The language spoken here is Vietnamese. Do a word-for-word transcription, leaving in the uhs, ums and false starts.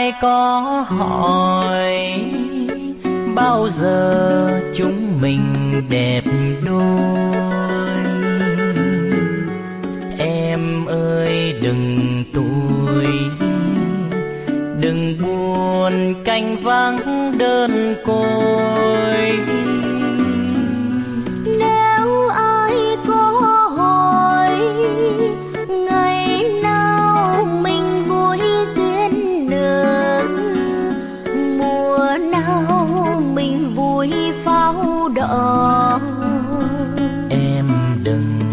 ai có hỏi bao giờ chúng mình đẹp đôi. Em ơi đừng tủi, đừng buồn canh vắng đơn côi. Nếu ai có hỏi ngày nào mình vui duyên nở, mùa nào mình vui pháo đỏ. Em đừng